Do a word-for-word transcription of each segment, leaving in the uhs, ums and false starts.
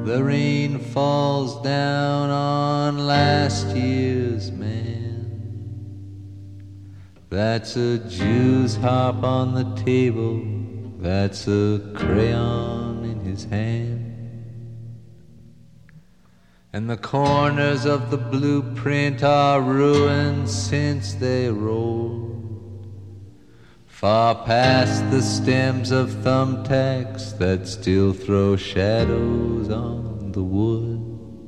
The rain falls down on last year's man. That's a Jew's harp on the table, that's a crayon in his hand. And the corners of the blueprint are ruined since they rolled far past the stems of thumbtacks that still throw shadows on the wood.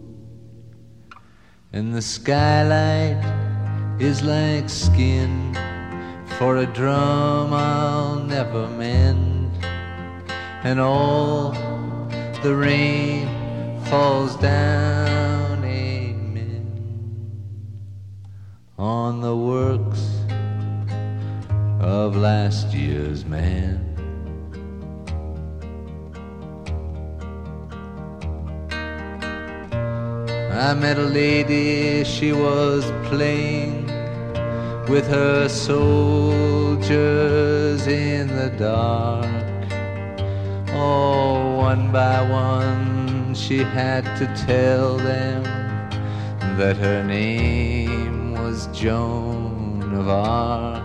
And the skylight is like skin for a drum I'll never mend. And all the rain falls down, amen, on the works of last year's man. I met a lady, she was playing with her soldiers in the dark. Oh, one by one she had to tell them that her name was Joan of Arc.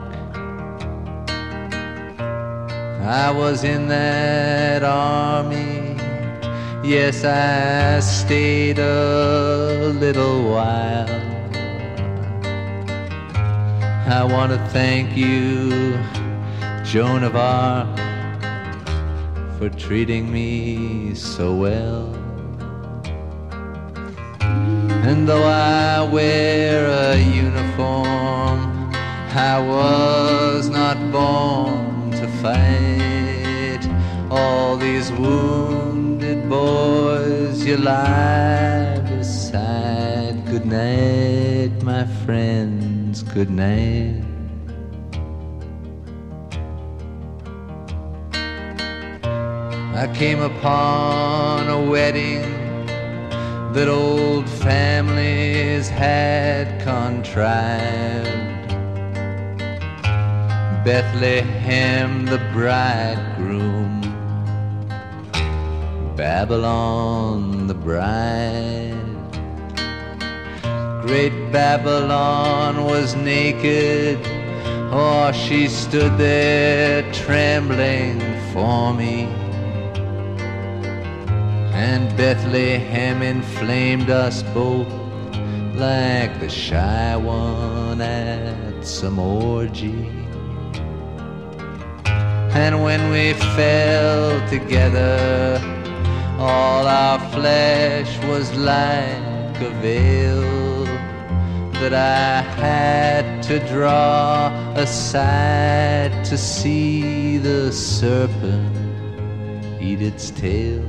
I was in that army, yes, I stayed a little while. I want to thank you, Joan of Arc, for treating me so well. And though I wear a uniform, I was not born to fight. All these wounded boys you lie beside. Good night, my friends, good night. I came upon a wedding that old families had contrived. Bethlehem the bridegroom, Babylon the bride. Great Babylon was naked, oh, she stood there trembling for me. And Bethlehem inflamed us both like the shy one at some orgy. And when we fell together, all our flesh was like a veil that I had to draw aside to see the serpent eat its tail.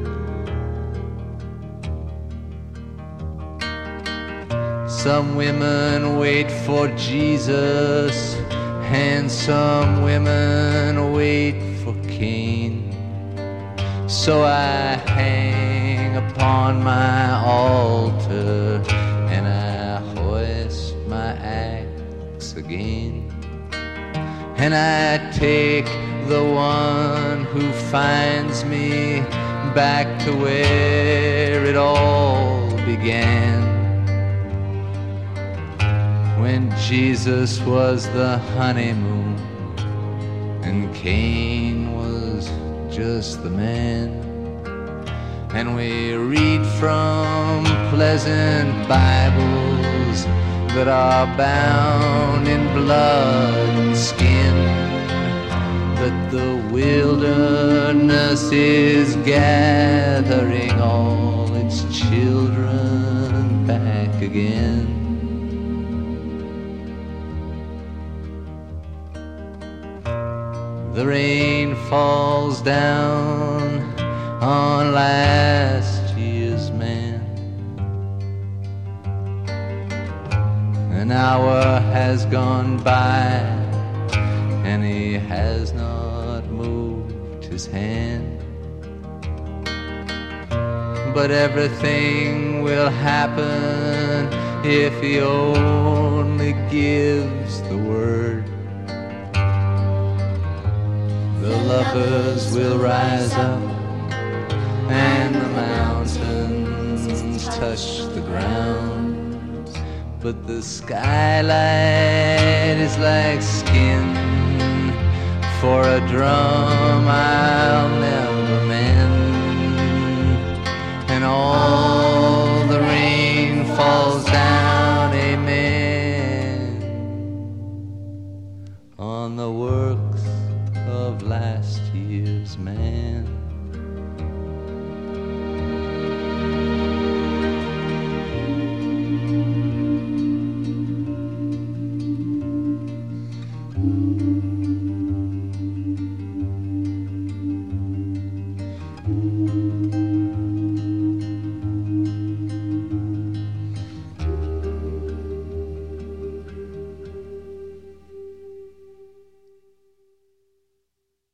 Some women wait for Jesus, and some women wait for Cain. So I hang upon my altar and I hoist my axe again. And I take the one who finds me back to where it all began. When Jesus was the honeymoon and Cain was just the man. And we read from pleasant Bibles that are bound in blood and skin, that the wilderness is gathering all its children back again. The rain falls down on last year's man. An hour has gone by and he has not moved his hand. But everything will happen if he only gives the word. The lovers will rise up and the mountains toes touch the ground, but the skylight is like skin for a drum I'll never mend, and all the rain falls down, amen, on the works of last year's man.